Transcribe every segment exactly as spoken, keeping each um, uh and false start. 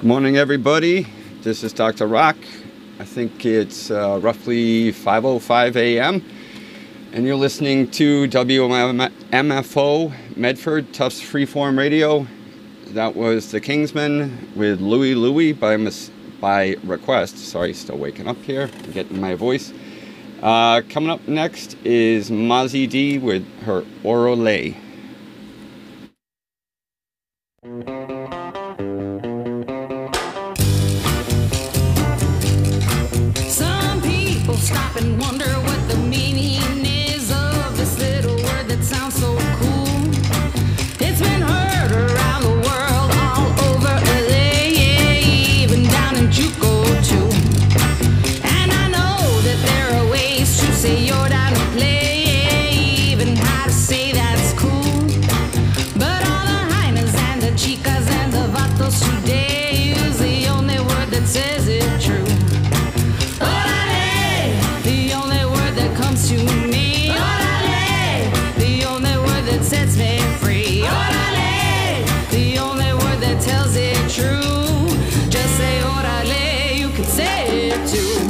Morning, everybody. This is Doctor Rock. I think it's uh, roughly five oh five a.m. and you're listening to W M F O Medford Tufts Freeform Radio. That was The Kingsmen with Louie Louie by mis- by request. Sorry, still waking up here, getting my voice. Uh, coming up next is Mozzie D with her Orole. Some people stop and wonder what the meaning is of this little word that sounds so cool. It's been heard around the world, all over L A, yeah, even down in Juco too. And I know that there are ways to say you're down to play, yeah, even how to say that's cool. But all the hyenas and the chicas and the vatos today use the only word that says it true. Orale, the only word that comes to me. Orale, the only word that sets me free. Orale, the only word that tells it true. Just say orale, you can say it too.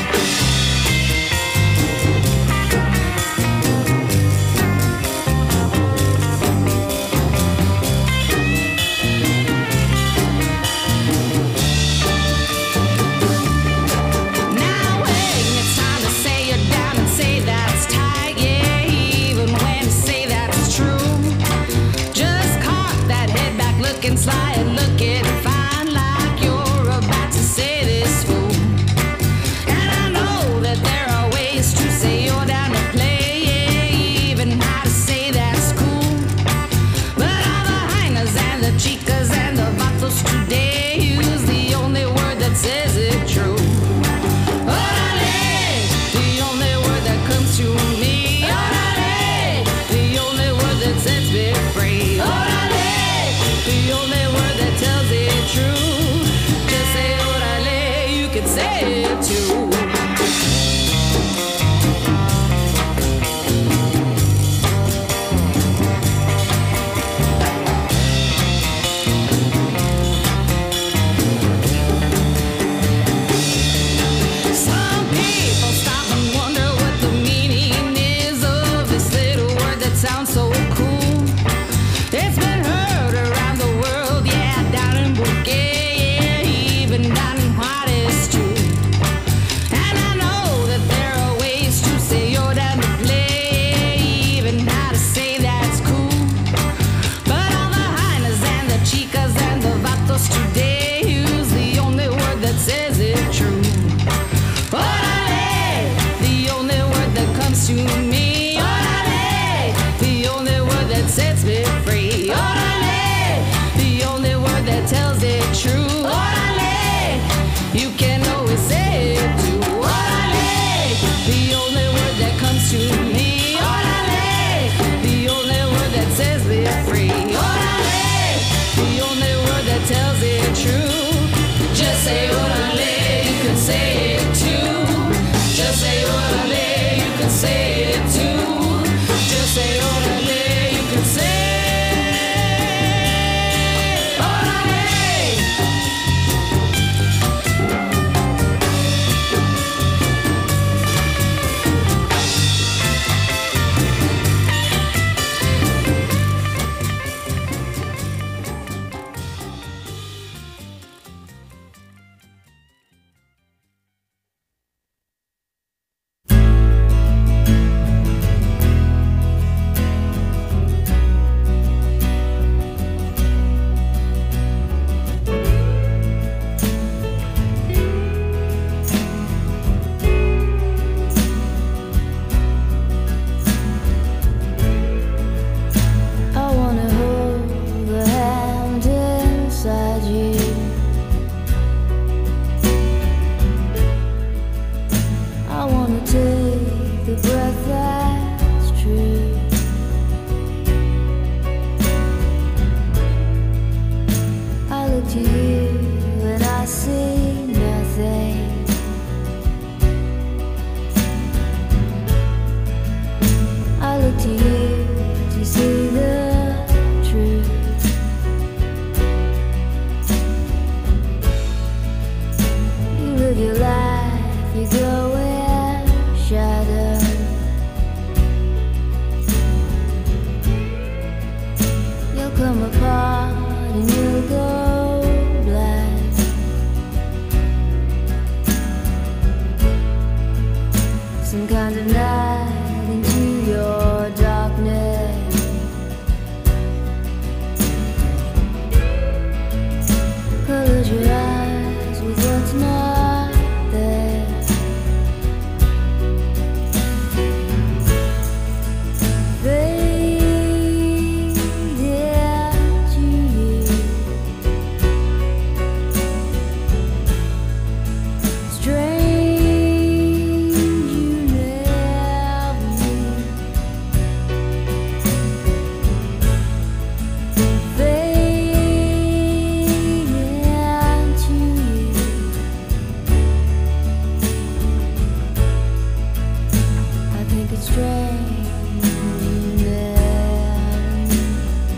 Now when it's time to say you're down and say that's tight, yeah, even when to say that's true. Just cock that head back, looking sly and looking fine, like you're about to say this fool. And I know that there are ways to say you're down to play, yeah, even how to say that's cool. But all the hyenas and the chicas and the vatos today use the only word that says it true. Orale, the only word that comes to me. Orale, the only word that sets me free. Orale, the only word that tells it true. Just say orale, you can say it too. Some people stop and wonder what the meaning is of this little word that sounds so cool. It's been heard around the world, yeah, down in Bouquet, yeah, even down in Juarez too. And I know that there are ways to say you're down to play, even how to say that's cool. But all the hyenas and the chicas and the vatos today use the only word that says it true. Orale, the only word that comes to me. Orale, the only word that sets me free. Orale, the only word that tells it true. Orale, you can always say it too. Orale, the only word that comes to me. Orale, the only word that sets me free. Orale, the only word that tells it true. Just say orale, you can say it too. Just say orale, you can say it too. Just say orale, you can say orale. some kind of night into your darkness. Close your eyes with what's not there. Fade into you. Strange you never knew. Fade into you. I think it's strange you never knew.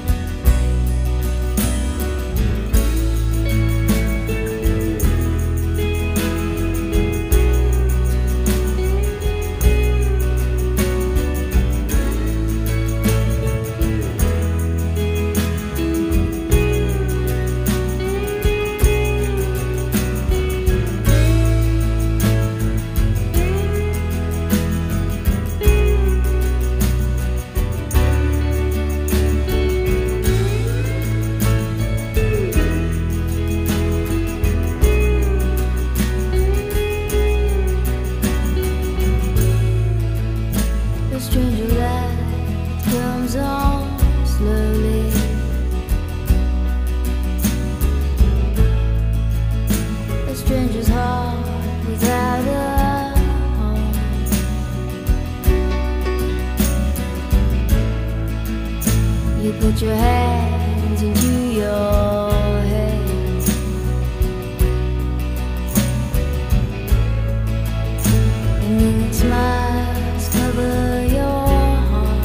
The stranger light comes on slowly. A stranger's heart without a home. You put your hands into your head. And then it smiles cover your heart.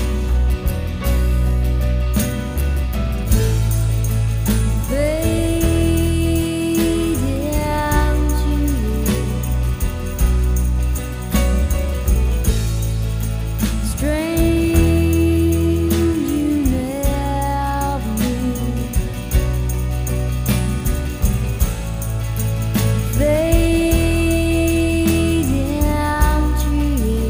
Fade into you. Strange you never knew. Fade into you.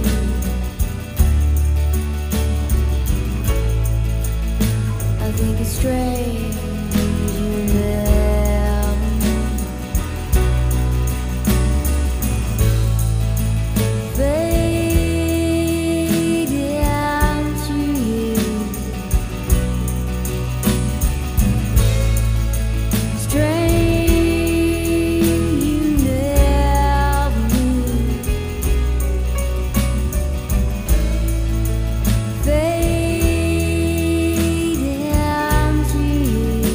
I think it's strange you never knew. Fade into you. Strange you never knew. Fade into you.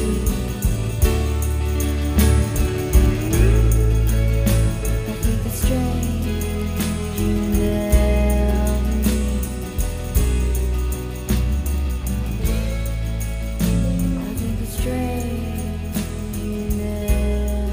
I think it's strange you never knew. I think it's strange you never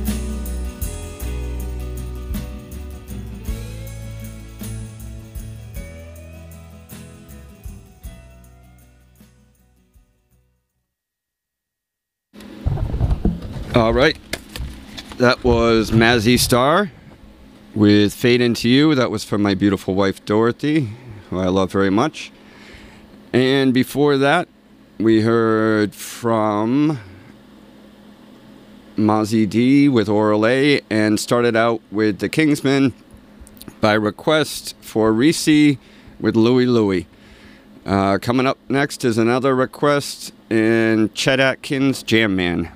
All right. That was Mazzy Star with Fade Into You. That was from my beautiful wife, Dorothy, who I love very much. And before that, we heard from Mozzie D with Oral A, and started out with The Kingsmen by request for Reese with Louie Louie. Uh, coming up next is another request in Chet Atkins, Jam Man.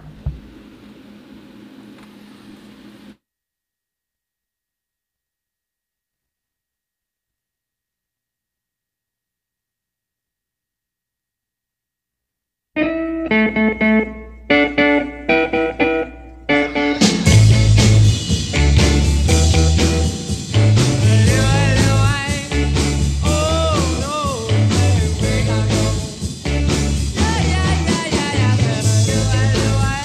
Yeah, yeah, yeah, yeah, yeah.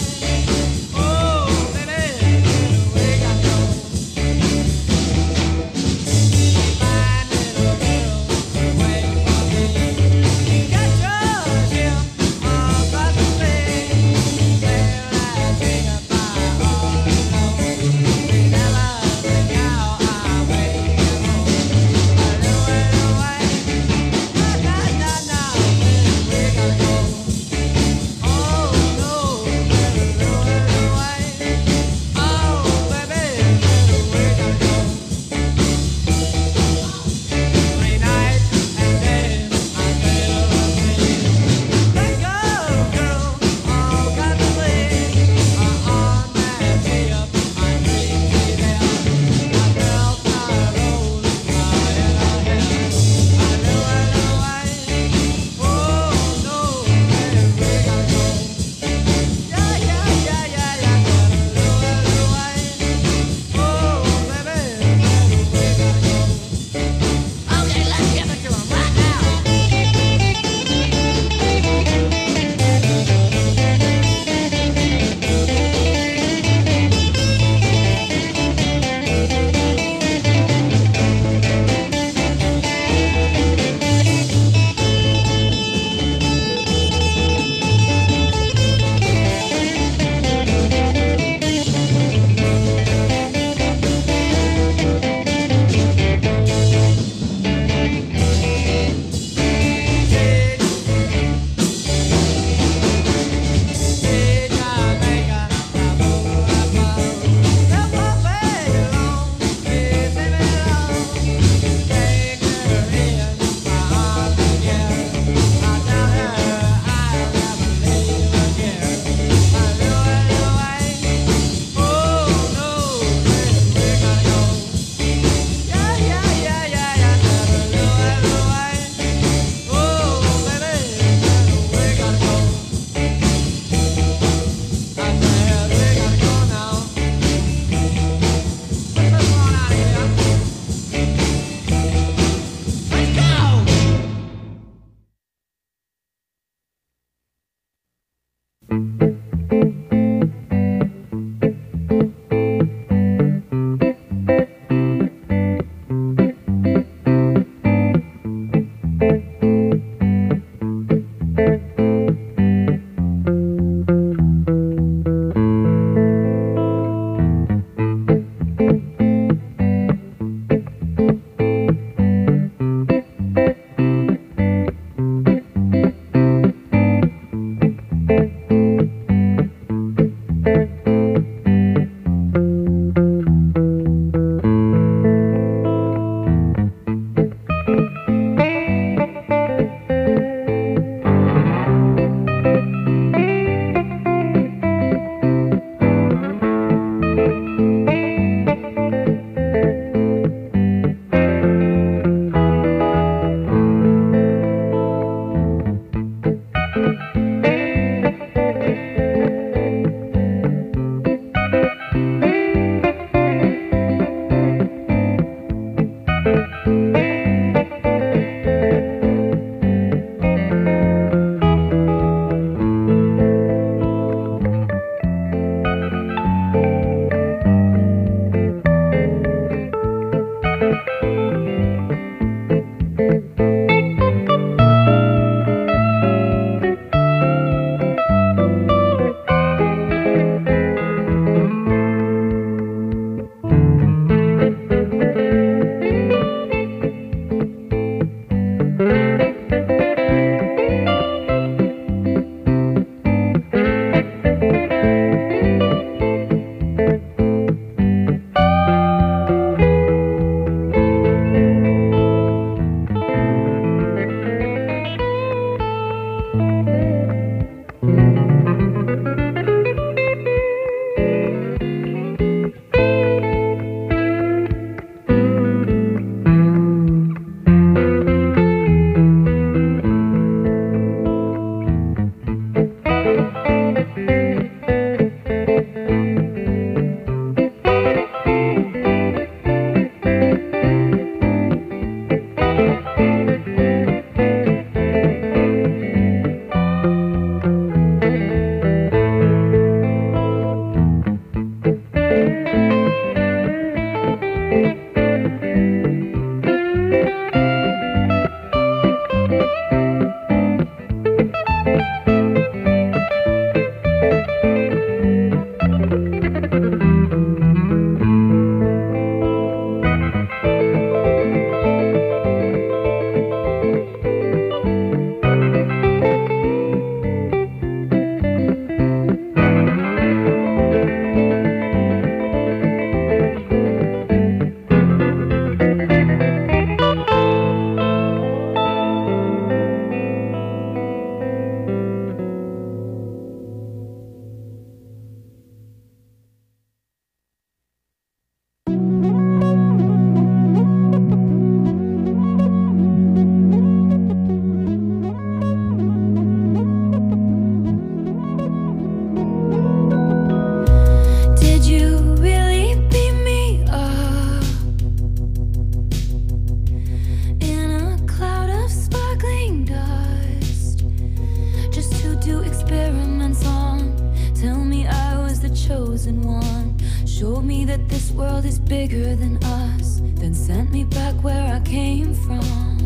chosen one. Showed me that this world is bigger than us, then sent me back where I came from.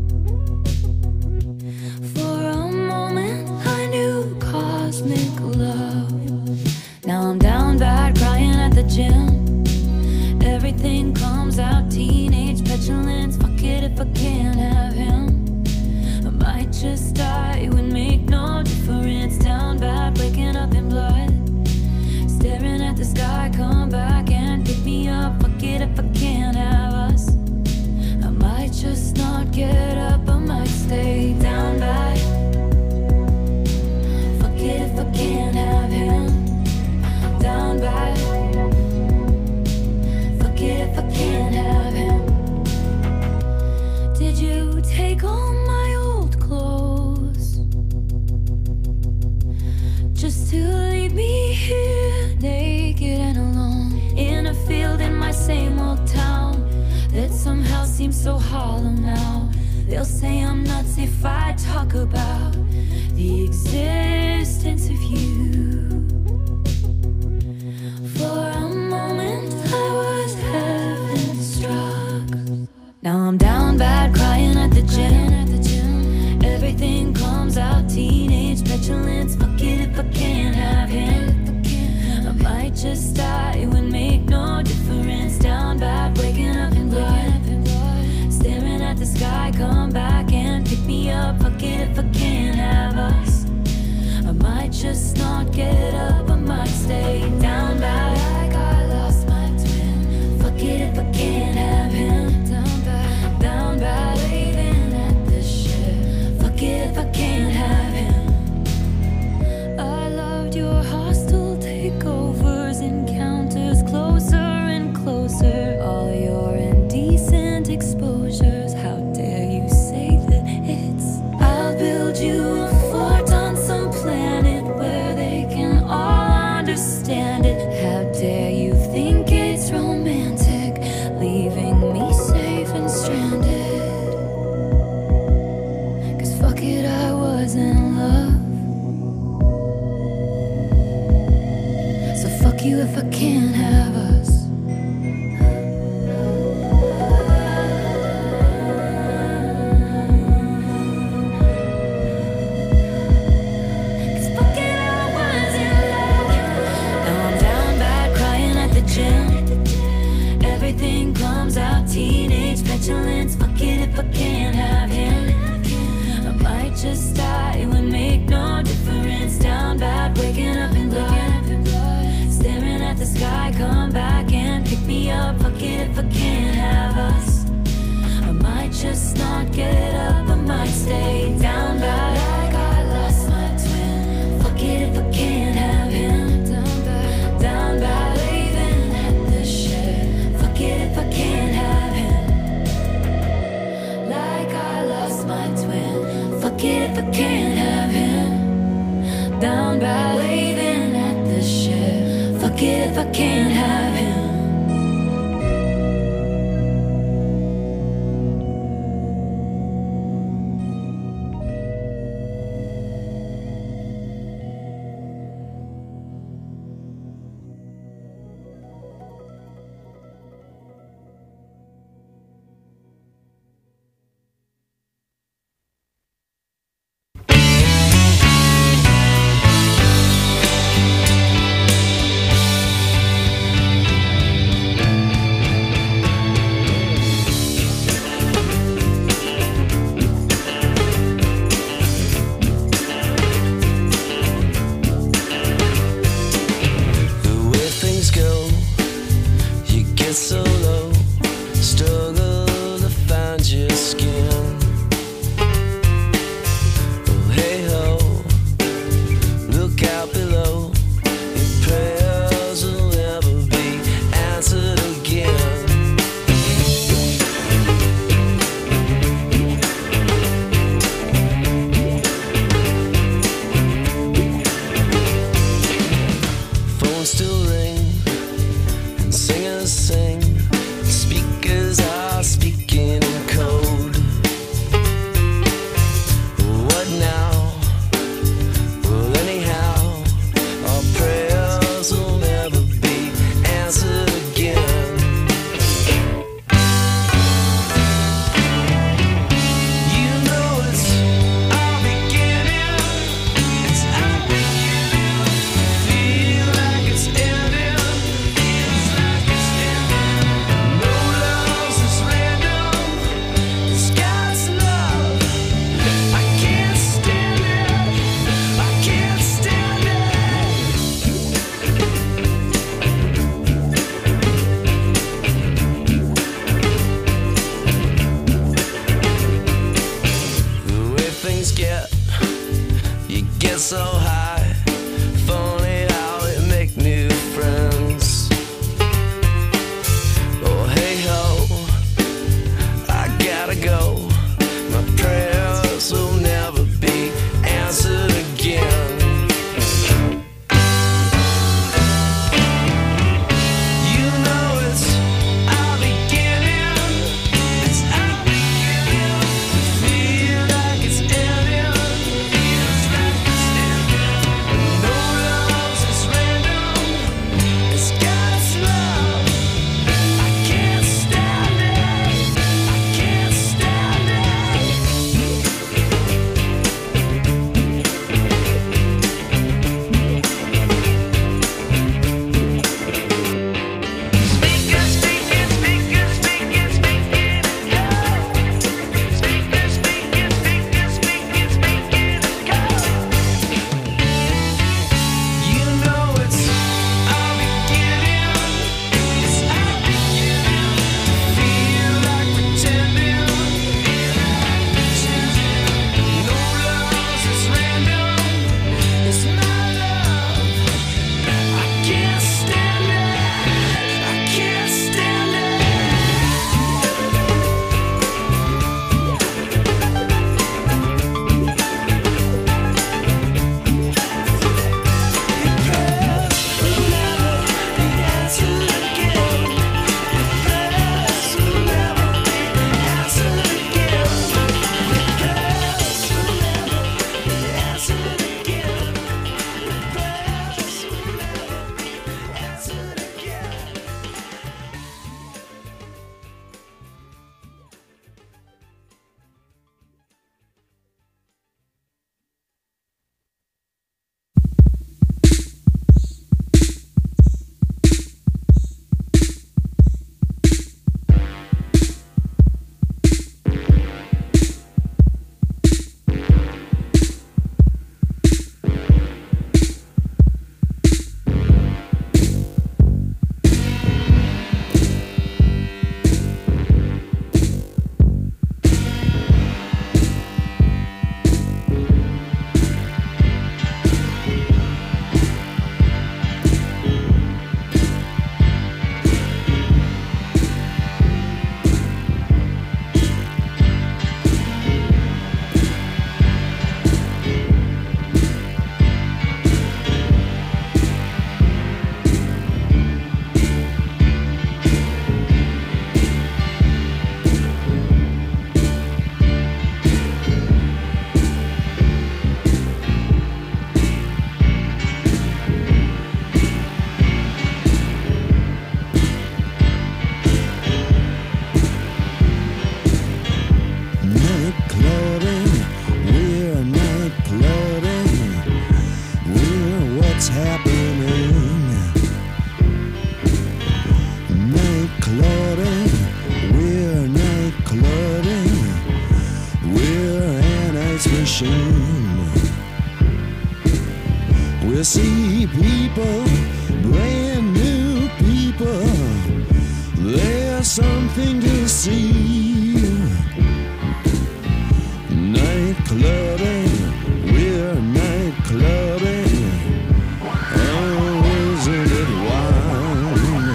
For a moment I knew cosmic love. Now I'm down bad, crying at the gym. Everything comes out, teenage petulance. Fuck it if I can't have him. I might just die, it would make no difference. Down bad, waking up in blood, staring at the sky, come back and pick me up. Fuck it if I can't have us. I might just not get up, I might stay down bad. Fuck it if I can't have him. Down bad. Fuck it if I can't have him. Did you take all my old clothes just to leave me here naked and alone in a field in my same old town that somehow seems so hollow now? They'll say I'm nuts if I talk about the existence of you. For a moment I was heaven struck. Now I'm down bad, crying at the gym. Everything comes out, teenage petulance. Fuck it if I can't have him. I might just die, it would make no difference. Down bad, waking up in blood, staring at the sky, come back and pick me up. Fuck it if I can't have us. I might just not get up, I might stay down bad. Like I lost my twin. Fuck it if I can't have him. Down bad, down bad, waving at the ship. Fuck it if I can't have him. I loved your hostile takeovers, encounters closer and closer. All your indecent exposures. How dare you say that it's? I'll build you a fort on some planet where they can all understand it. How dare you think it's romantic, leaving me safe and stranded? Cause fuck it, I was in love. So fuck you if I can't have us. Cause fuck it, I was in love. Now I'm down bad, crying at the gym. Everything comes out, teenage petulance. Fuck it if I can't have him. I might just die, it would make no difference. Down bad, waking up in blood, staring at the sky, come back and pick me up. Fuck it if I can't have us. I might just not get up, I might stay down bad. Like I lost my twin. Fuck it if I can't have him. Down bad, down bad, waving at the ship. Fuck it if I can't have him. Like I lost my twin. Fuck it if I can't have him. Down bad, waving at the ship. Fuck it if I can't have him. machine. We see people, brand new people. There's something to see. Night clubbing, we're night clubbing. Oh, isn't it wild?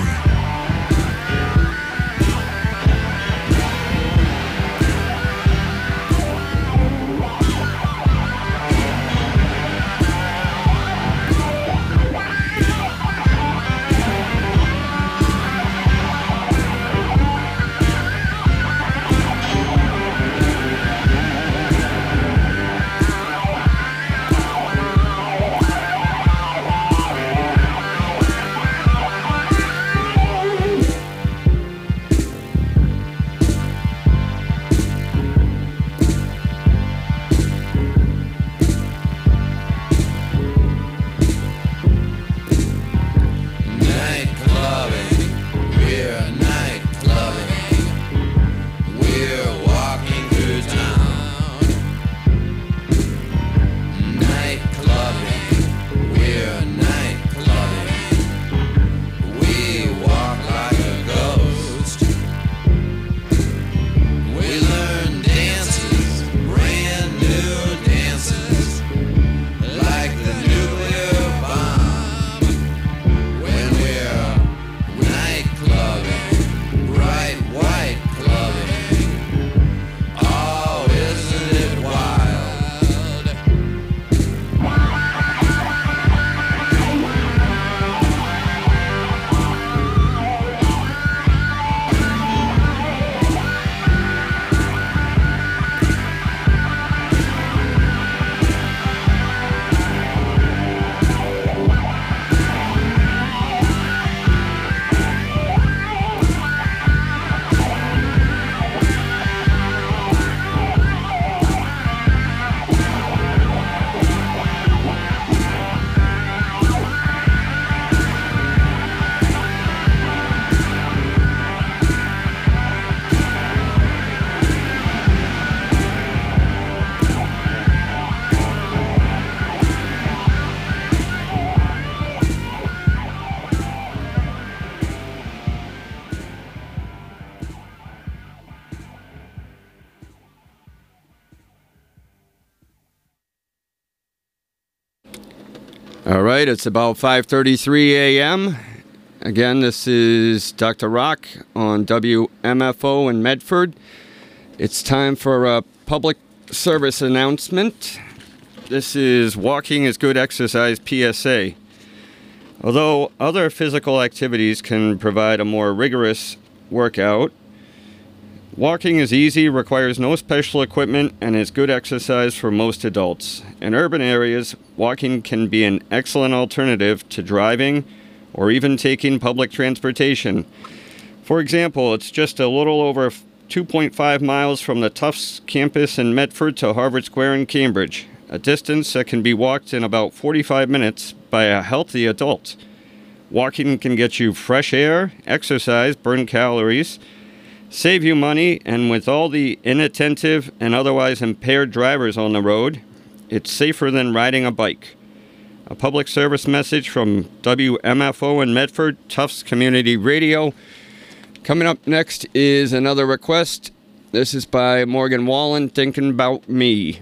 All right, it's about five thirty-three a.m. Again, this is Doctor Rock on W M F O in Medford. It's time for a public service announcement. This is Walking is Good Exercise P S A. Although other physical activities can provide a more rigorous workout, walking is easy, requires no special equipment, and is good exercise for most adults. In urban areas, walking can be an excellent alternative to driving or even taking public transportation. For example, it's just a little over two point five miles from the Tufts campus in Medford to Harvard Square in Cambridge, a distance that can be walked in about forty-five minutes by a healthy adult. Walking can get you fresh air, exercise, burn calories, save you money, and with all the inattentive and otherwise impaired drivers on the road, it's safer than riding a bike. A public service message from W M F O in Medford, Tufts Community Radio. Coming up next is another request. This is by Morgan Wallen, Thinking About Me.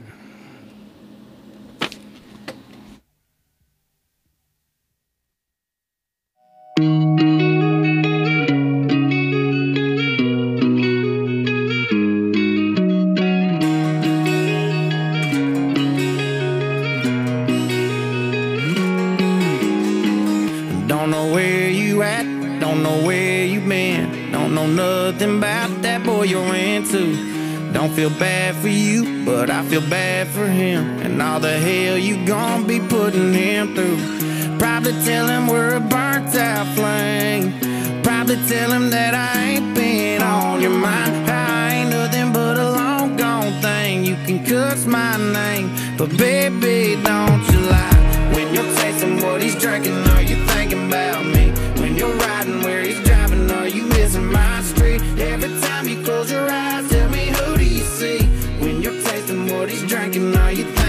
Don't know where you at, don't know where you been, don't know nothing about that boy you're into. Don't feel bad for you, but I feel bad for him, and all the hell you gon' be putting him through. Probably tell him we're a burnt out flame, probably tell him that I ain't been on your mind. I ain't nothing but a long gone thing, you can cuss my name, but baby don't you lie. When you're tasting what he's drinking, are you thinking about me? When you're riding where he's driving, are you missing my street? Every time you close your eyes, tell me who do you see? When you're tasting what he's drinking, are you thinking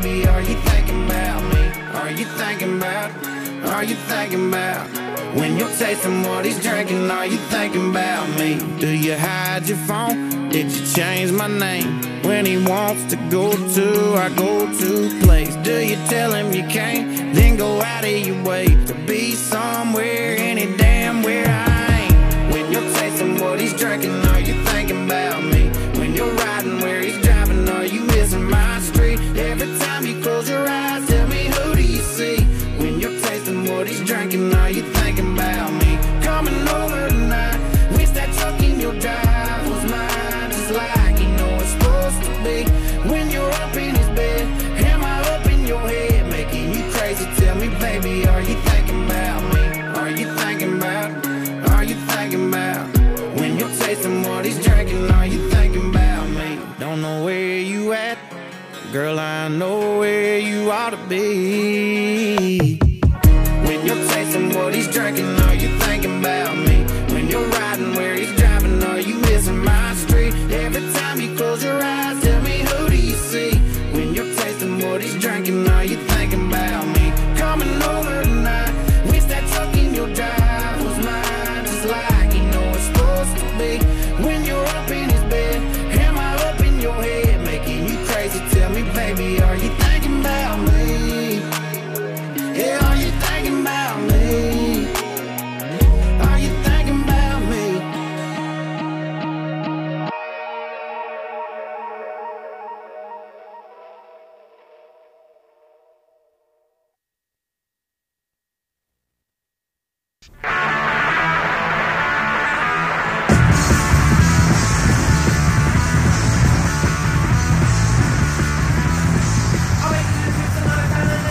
baby, are you thinking about me? Are you thinking about, are you thinking about when you're tasting what he's drinking? Are you thinking about me? Do you hide your phone? Did you change my name? When he wants to go to our go-to place, do you tell him you can't, then go out of your way to be somewhere, any damn where I ain't? When you're tasting what he's drinking, are you thinking about me? When you're riding where he's driving, are you missing my street? Every time you close your eyes, tell me, who do you see? When you're tasting what he's drinking, are you thinking about me? Coming over tonight, wish that truck in your drive was mine, just like you know it's supposed to be. When you're up in his bed, am I up in your head, making you crazy? Tell me, baby, are you thinking about me? Are you thinking about, are you thinking about when you're tasting what he's drinking? Are you thinking about me? Don't know where you at, girl, I know where you ought to be. When you're tasting what he's drinking, are you thinking about me? When you're riding where he's driving, are you missing my street? Every time you close your eyes, tell me, who do you see? When you're tasting what he's drinking, are you thinking about me? Coming over tonight, wish that truck in your drive was mine, just like you know it's supposed to be. When you're up in his bed, am I up in your head, making you crazy? Tell me, baby, are you thinking about me? Yeah, are you thinking about me? Are you thinking about me? All we can do is tonight,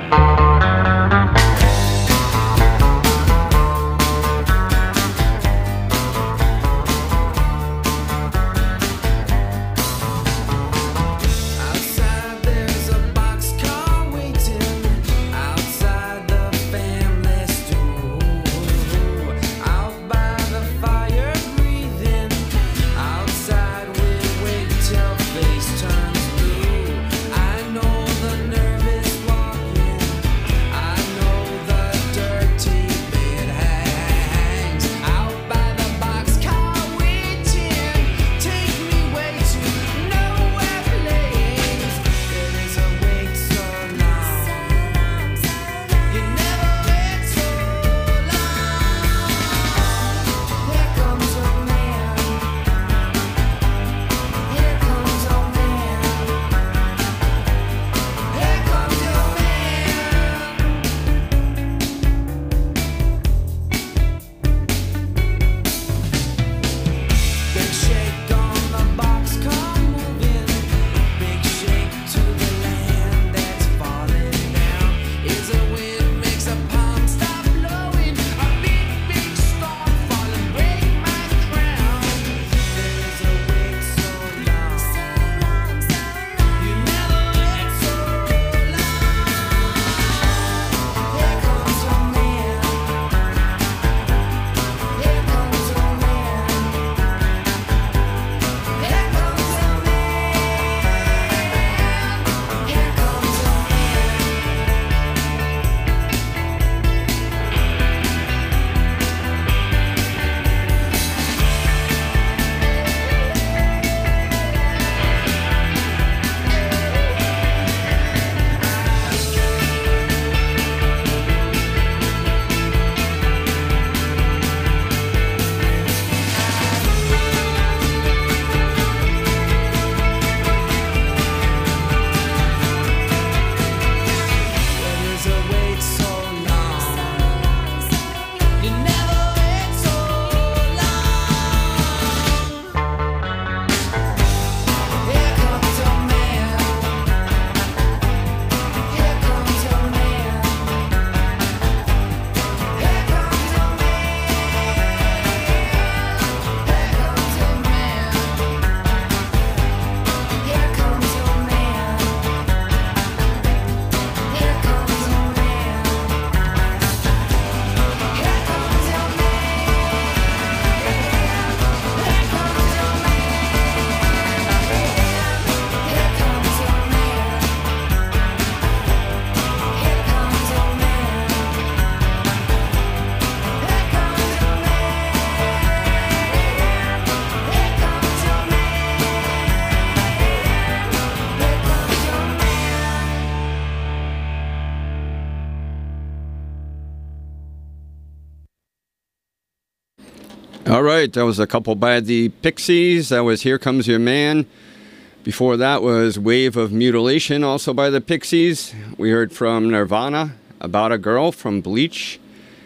All right, that was a couple by the Pixies. That was Here Comes Your Man. Before that was Wave of Mutilation, also by the Pixies. We heard from Nirvana, About a Girl from Bleach.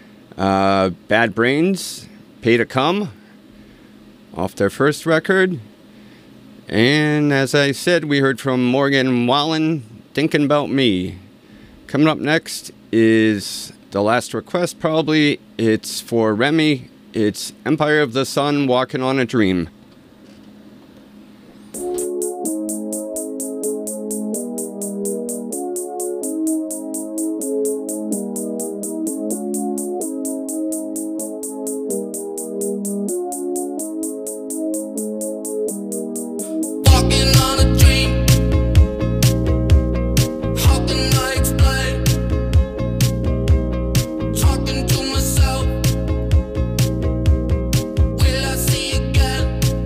Uh, Bad Brains, Pay to Come, off their first record. And as I said, we heard from Morgan Wallen, Thinking About Me. Coming up next is the last request, probably. It's for Remy. It's Empire of the Sun, Walking on a Dream. Talking to myself, will I see again?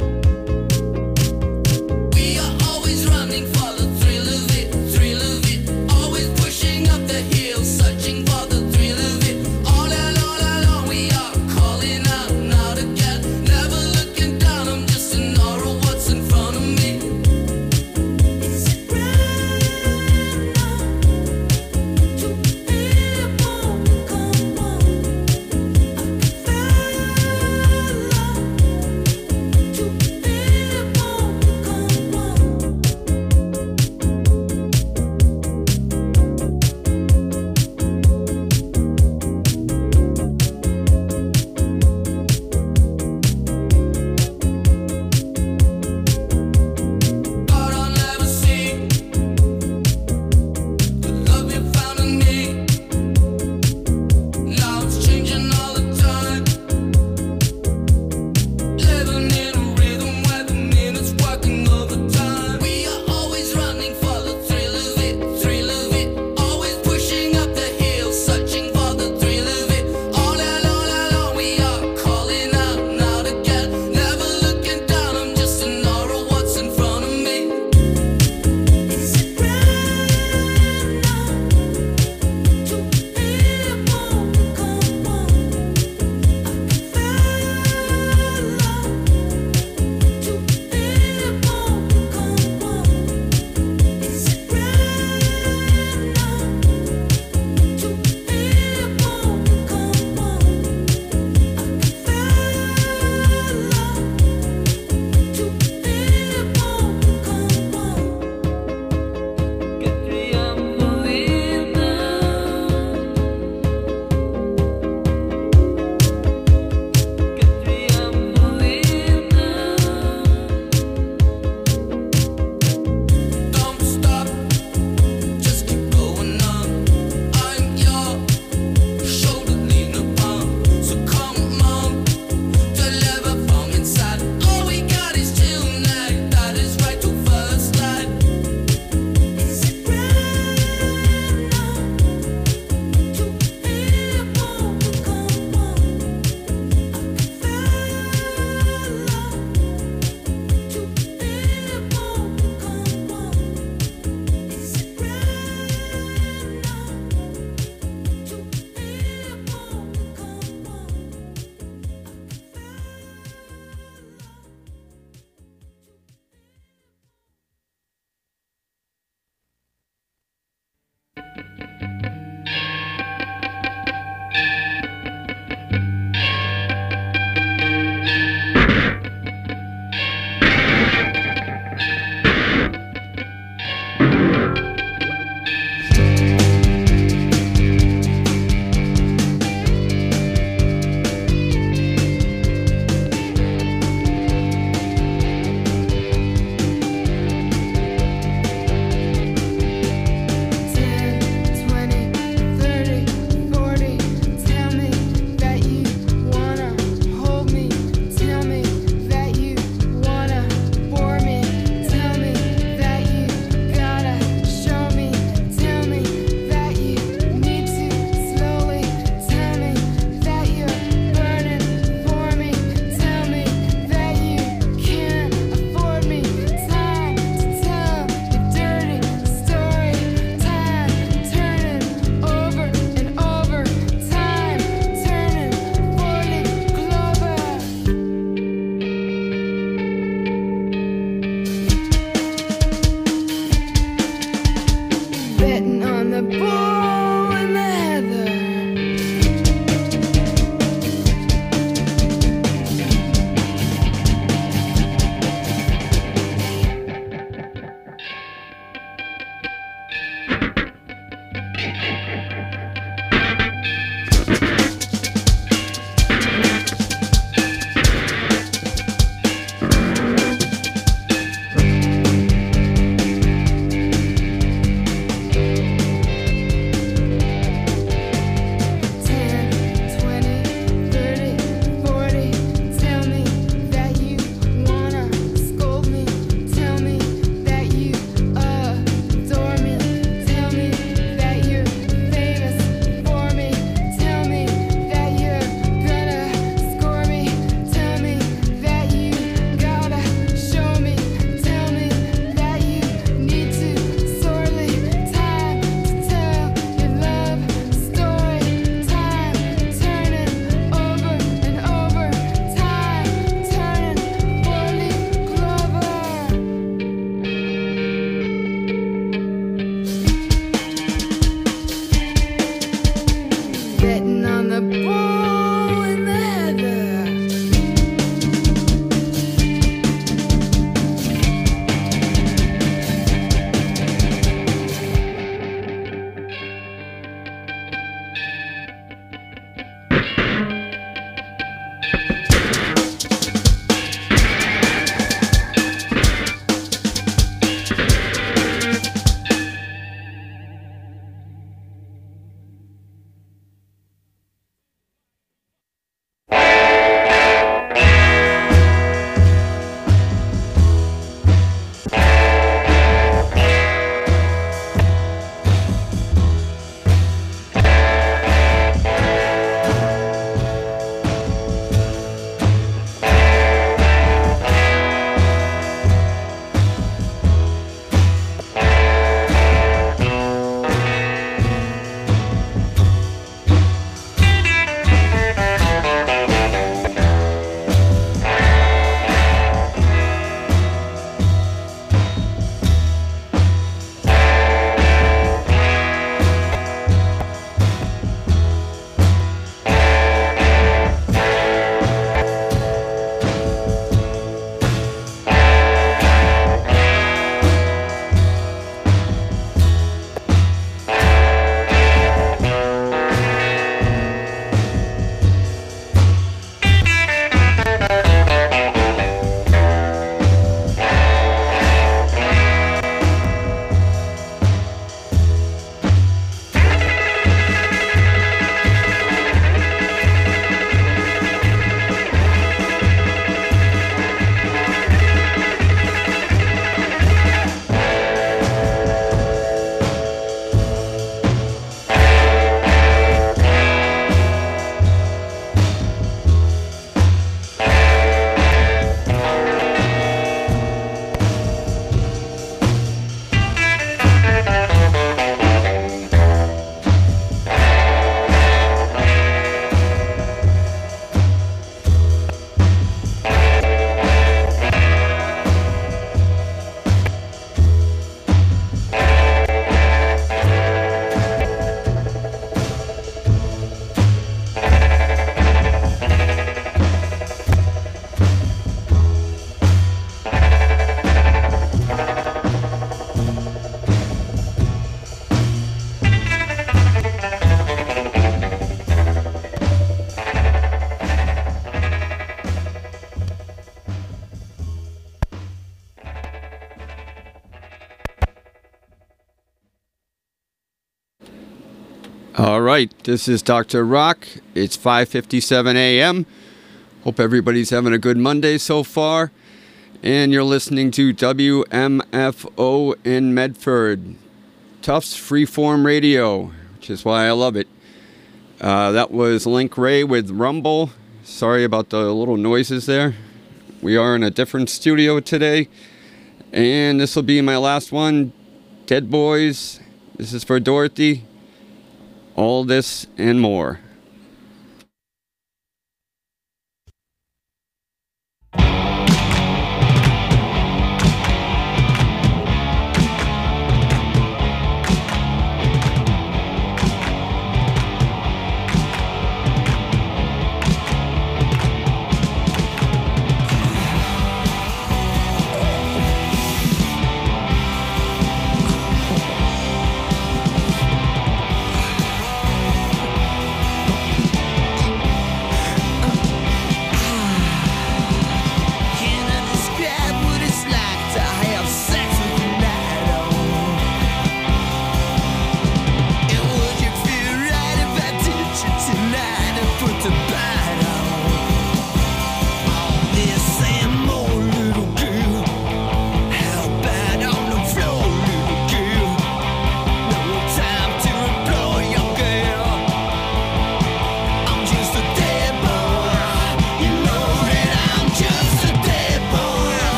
All right, this is Doctor Rock. It's five fifty-seven a.m. Hope everybody's having a good Monday so far. And you're listening to W M F O in Medford, Tufts Freeform Radio, which is why I love it. Uh, that was Link Ray with Rumble. Sorry about the little noises there. We are in a different studio today. And this will be my last one. Dead Boys. This is for Dorothy. All this and more.